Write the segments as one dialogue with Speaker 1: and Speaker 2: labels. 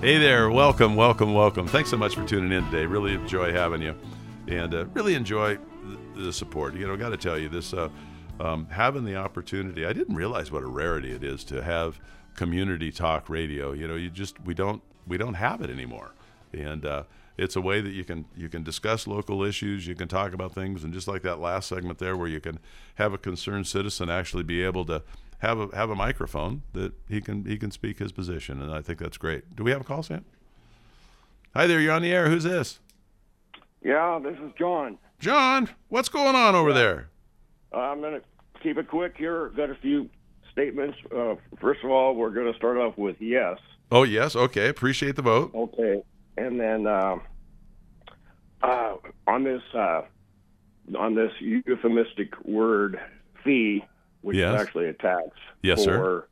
Speaker 1: Hey there, welcome. Thanks so much for tuning in today. Really enjoy having you, and really enjoy the support. Got to tell you this, having the opportunity. I didn't realize what a rarity it is to have community talk radio. We don't have it anymore, and it's a way that you can discuss local issues. You can talk about things, and just like that last segment there, where you can have a concerned citizen actually be able to have a microphone that he can speak his position, and I think that's great. Do we have a call, Sam? Hi there, you're on the air. Who's this?
Speaker 2: Yeah, this is John.
Speaker 1: John, what's going on over there?
Speaker 2: I'm going to keep it quick here. Got a few statements. First of all, we're going to start off with yes.
Speaker 1: Oh, yes. Okay. Appreciate the vote.
Speaker 2: Okay. And then on this euphemistic word fee, which
Speaker 1: Yes.
Speaker 2: is actually a tax
Speaker 1: Yes,
Speaker 2: for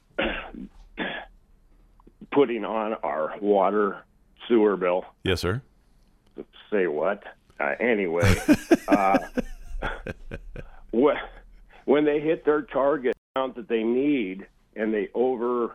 Speaker 2: putting on our water sewer bill.
Speaker 1: Yes, sir.
Speaker 2: Say what? Anyway, when they hit their target amount that they need, and they over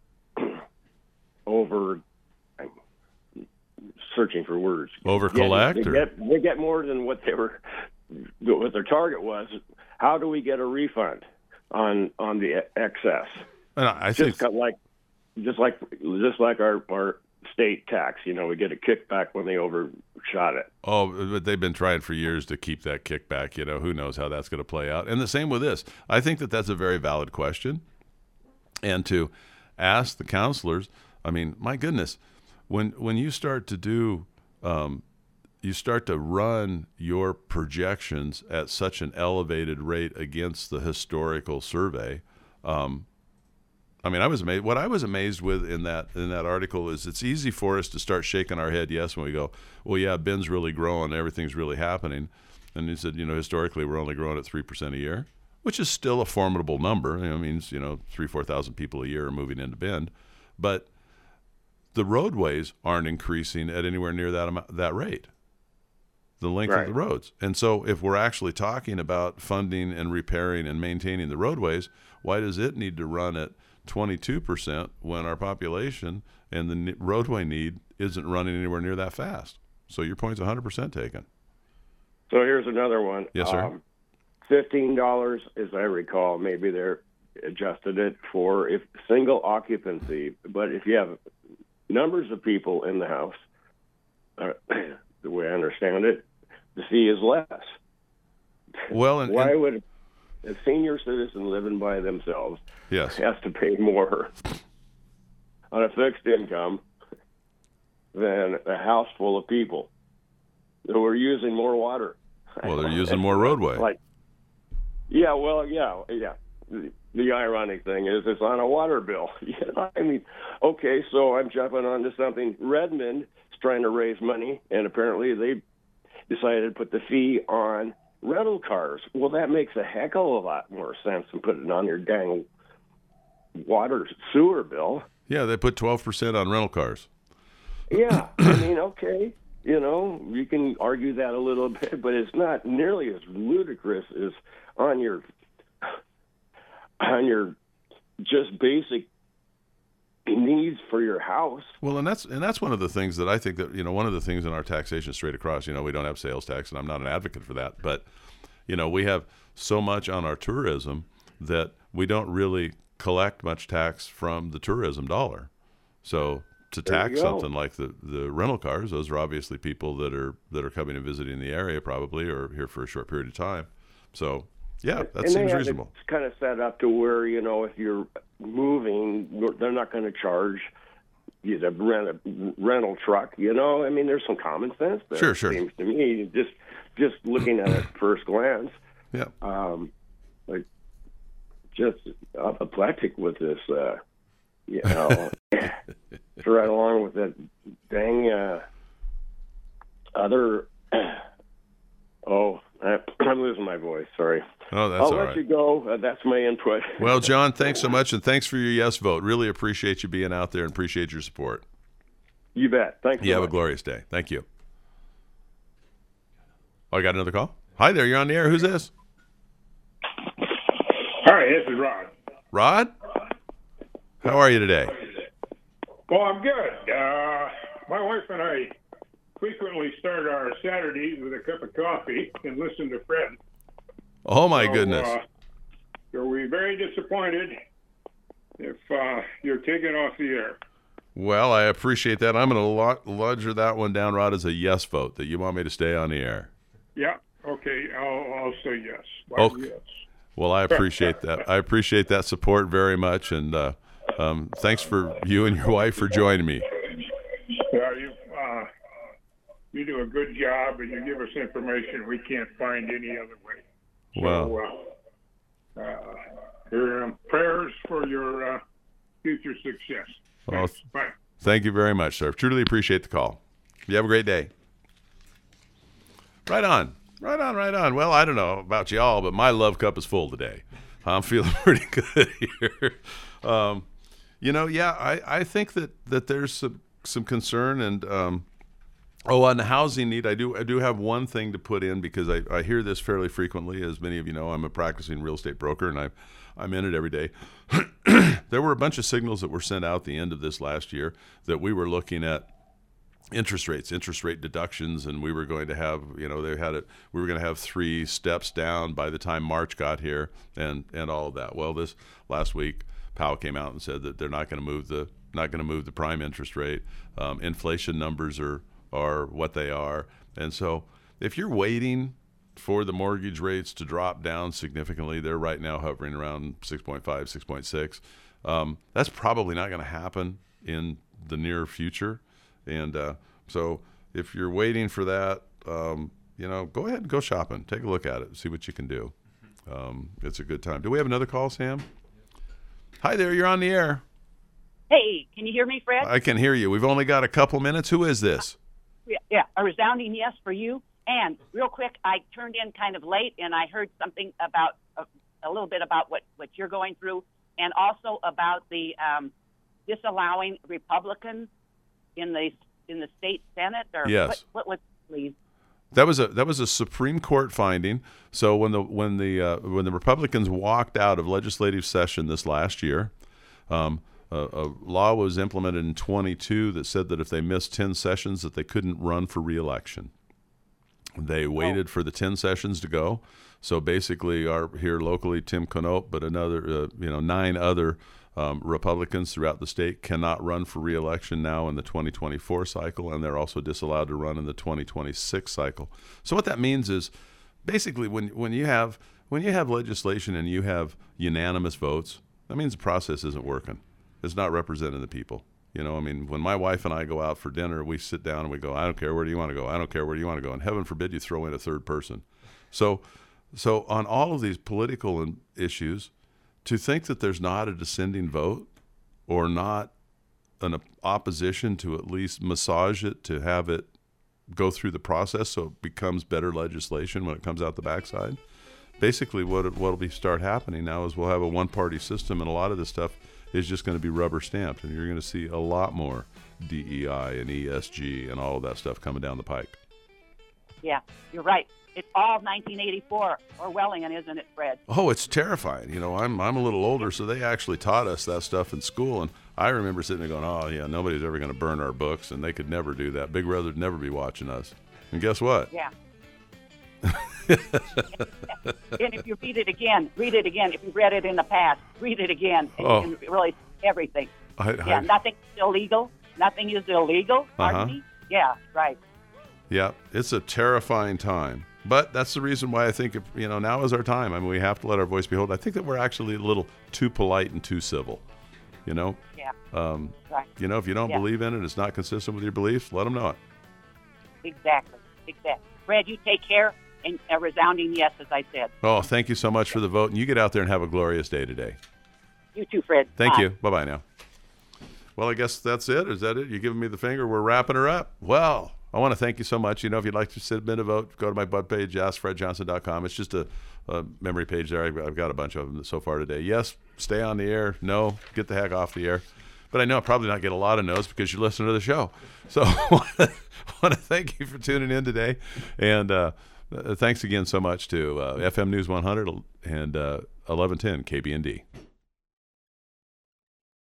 Speaker 2: searching for words,
Speaker 1: Over collect,
Speaker 2: they get more than what their target was. How do we get a refund on the excess?
Speaker 1: I think
Speaker 2: Just like our state tax, we get a kickback when they overshot it.
Speaker 1: Oh, but they've been trying for years to keep that kickback. Who knows how that's going to play out. And the same with this. I think that that's a very valid question. And to ask the counselors, I mean, my goodness, when you start to do, you start to run your projections at such an elevated rate against the historical survey. I mean, I was amazed. What I was amazed with in that article is it's easy for us to start shaking our head yes when we go, well, yeah, Ben's really growing, everything's really happening. And he said, historically we're only growing at 3% a year, which is still a formidable number. It means 3,000-4,000 people a year are moving into Bend, but the roadways aren't increasing at anywhere near that rate. The length of the roads. And so if we're actually talking about funding and repairing and maintaining the roadways, why does it need to run at 22% when our population and the roadway need isn't running anywhere near that fast? So your point's 100% taken.
Speaker 2: So here's another one.
Speaker 1: Yes, sir.
Speaker 2: $15, as I recall, maybe they're adjusted it for if single occupancy. But if you have numbers of people in the house, the way I understand it, the fee is less.
Speaker 1: Well,
Speaker 2: why would a senior citizen living by themselves has to pay more on a fixed income than a house full of people who are using more water?
Speaker 1: Well, they're using more roadway. The ironic thing is it's on a water bill. I mean, okay, so I'm jumping onto something. Redmond is trying to raise money, and apparently they decided to put the fee on rental cars. Well, that makes a heck of a lot more sense than putting it on your dang water sewer bill. Yeah, they put 12% on rental cars.
Speaker 2: Yeah, I mean, okay, you can argue that a little bit, but it's not nearly as ludicrous as on your just basic needs for your house.
Speaker 1: Well, and that's one of the things that I think that one of the things in our taxation straight across, we don't have sales tax, and I'm not an advocate for that, but we have so much on our tourism that we don't really collect much tax from the tourism dollar. So to tax something like the rental cars, those are obviously people that are coming and visiting the area probably, or here for a short period of time. So yeah, that seems reasonable.
Speaker 2: It's kind of set up to where, if you're moving, they're not going to charge you to rent a rental truck. I mean, there's some common sense there.
Speaker 1: Sure.
Speaker 2: It seems to me, just looking at it first glance.
Speaker 1: Yeah.
Speaker 2: Just apoplectic with this, right along with that dang other. I'm losing my voice. Sorry.
Speaker 1: Oh, that's all right.
Speaker 2: I'll let you go. That's my input.
Speaker 1: Well, John, thanks so much, and thanks for your yes vote. Really appreciate you being out there and appreciate your support.
Speaker 2: You bet. Thanks.
Speaker 1: You have a glorious day. Thank you. Oh, I got another call? Hi there. You're on the air. Who's this?
Speaker 3: Hi, this is Rod.
Speaker 1: Rod? How are you today?
Speaker 3: Well, I'm good. My wife and I frequently start our Saturdays with a cup of coffee and listen to Fred.
Speaker 1: Oh, my goodness.
Speaker 3: So we're very disappointed if you're taken off the air.
Speaker 1: Well, I appreciate that. I'm going to ledger that one down, Rod, as a yes vote, that you want me to stay on the air.
Speaker 3: Yeah, okay, I'll say yes.
Speaker 1: Okay.
Speaker 3: Yes.
Speaker 1: Well, I appreciate that. I appreciate that support very much, and thanks for you and your wife for joining me.
Speaker 3: You do a good job, and you give us information we can't find any other way.
Speaker 1: Wow.
Speaker 3: Your prayers for your future success.
Speaker 1: Well,
Speaker 3: Bye.
Speaker 1: Thank you very much, sir. Truly appreciate the call. You have a great day. Right on. Well, I don't know about y'all, but my love cup is full today. I'm feeling pretty good here. I think that there's some concern, and on the housing need, I do have one thing to put in, because I hear this fairly frequently. As many of you know, I'm a practicing real estate broker, and I'm in it every day. There were a bunch of signals that were sent out the end of this last year that we were looking at interest rate deductions, and we were going to have, we were going to have 3 steps down by the time March got here, and all of that. Well, this last week, Powell came out and said that they're not going to move the prime interest rate. Inflation numbers are what they are, and so if you're waiting for the mortgage rates to drop down significantly, they're right now hovering around 6.5, 6.6. That's probably not going to happen in the near future. And so if you're waiting for that, go ahead and go shopping. Take a look at it. See what you can do. It's a good time. Do we have another call, Sam? Hi there. You're on the air.
Speaker 4: Hey, can you hear me, Fred?
Speaker 1: I can hear you. We've only got a couple minutes. Who is this?
Speaker 4: Yeah, a resounding yes for you. And real quick, I turned in kind of late, and I heard something about a little bit about what you're going through, and also about the disallowing Republicans in the state Senate. Or
Speaker 1: yes.
Speaker 4: What was it, please?
Speaker 1: That was a Supreme Court finding. So when the Republicans walked out of legislative session this last year, a law was implemented in 22 that said that if they missed 10 sessions, that they couldn't run for re-election. They waited for the 10 sessions to go. So basically, here locally, Tim Knopp, but another 9 other Republicans throughout the state cannot run for re-election now in the 2024 cycle, and they're also disallowed to run in the 2026 cycle. So what that means is, basically, when you have legislation and you have unanimous votes, that means the process isn't working. It's not representing the people. When my wife and I go out for dinner, we sit down and we go, I don't care, where do you want to go? I don't care, where do you want to go? And heaven forbid you throw in a third person. So on all of these political issues, to think that there's not a dissenting vote or not an opposition to at least massage it, to have it go through the process so it becomes better legislation when it comes out the backside. Basically, what'll start happening now is we'll have a one-party system, and a lot of this stuff is just going to be rubber stamped, and you're going to see a lot more DEI and ESG and all of that stuff coming down the pike.
Speaker 4: Yeah, you're right. It's all 1984 Orwellian, isn't it, Fred?
Speaker 1: Oh, it's terrifying. I'm a little older, so they actually taught us that stuff in school, and I remember sitting there going, oh, yeah, nobody's ever going to burn our books, and they could never do that. Big Brother would never be watching us. And guess what?
Speaker 4: Yeah. And if you read it again. If you read it in the past, read it again. And you can really see everything. Nothing is illegal. Nothing is illegal. Pardon me? Yeah, right.
Speaker 1: Yeah, it's a terrifying time. But that's the reason why I think, now is our time. We have to let our voice be heard. I think that we're actually a little too polite and too civil, Yeah. Right. If you don't believe in it, it's not consistent with your beliefs, let them know it.
Speaker 4: Exactly. Fred, you take care, and a resounding yes, as I said.
Speaker 1: Oh, thank you so much for the vote, and you get out there and have a glorious day today.
Speaker 4: You too, Fred.
Speaker 1: Thank you. Bye-bye now. Well, I guess that's it. Is that it? You giving me the finger? We're wrapping her up. Well, I want to thank you so much. If you'd like to submit a vote, go to my webpage, askfredjohnson.com. It's just a memory page there. I've got a bunch of them so far today. Yes, stay on the air. No, get the heck off the air. But I know I'll probably not get a lot of no's because you listen to the show. So I want to thank you for tuning in today. And thanks again so much to FM News 100 and 1110 KBND.